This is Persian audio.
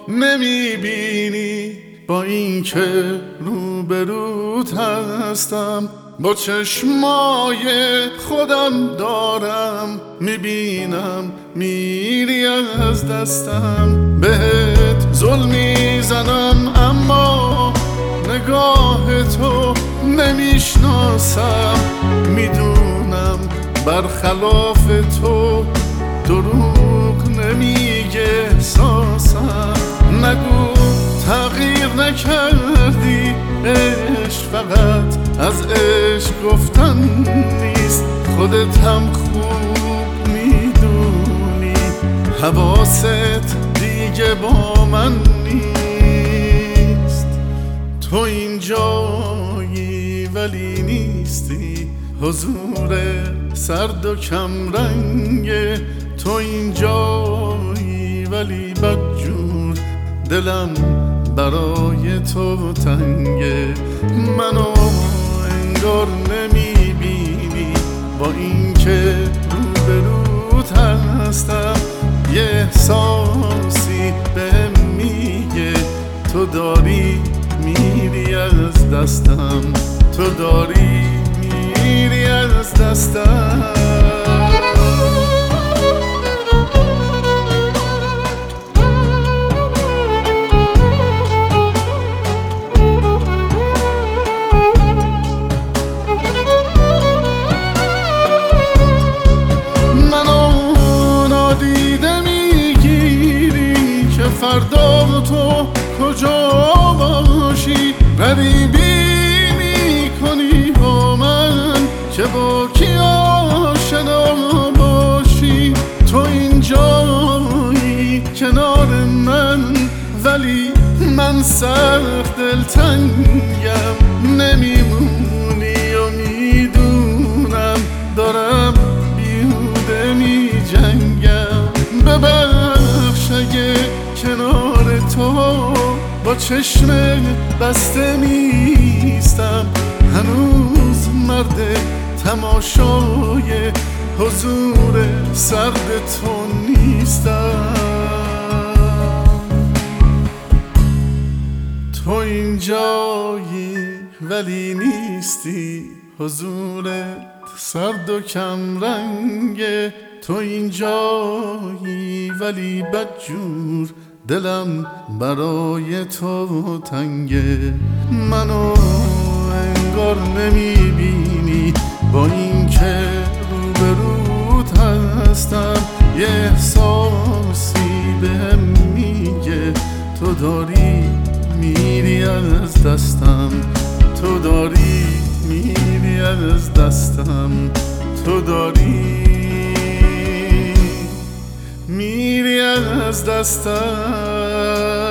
نمیبینی با اینکه روبروت هستم، با چشمای خودم دارم میبینم میری از دستم. بهت ظلم میزنم اما نگاه تو نمیشناسم، میدونم برخلاف تو دروغ نمیگه احساسم. نگو تغییر نکردی، عشق فقط از عشق گفتن نیست، خودت هم خوب میدونی حواست دیگه با من نیست. تو اینجایی ولی نیستی، حضور سرد و کم رنگه. تو اینجایی ولی بدجور، دلم برای تو تنگه. منو انگار نمیبینی با اینکه روبروت هستم، یه احساسی بهم میگه تو داری میری از دستم، تو داری میری از دستم. فردا تو کجا باشی، غریبی میکنی با من که با کی آشنا باشی. تو اینجایی کنار من ولی من سخت دلتنگم، نمیمونی و میدونم دارم بیهوده میجنگم. ببخش اگه کنار تو با چشم بسته نیستم، هنوز مرد تماشای حضور سرد تو نیستم. تو اینجایی ولی نیستی، حضورت سرد و کم رنگه. تو اینجایی ولی بدجور، دلم برای تو تنگه. منو انگار نمیبینی با اینکه روبروت هستم، یه احساسی بهم میگه تو داری میری از دستم، تو داری میری از دستم، تو داری میری از دستم.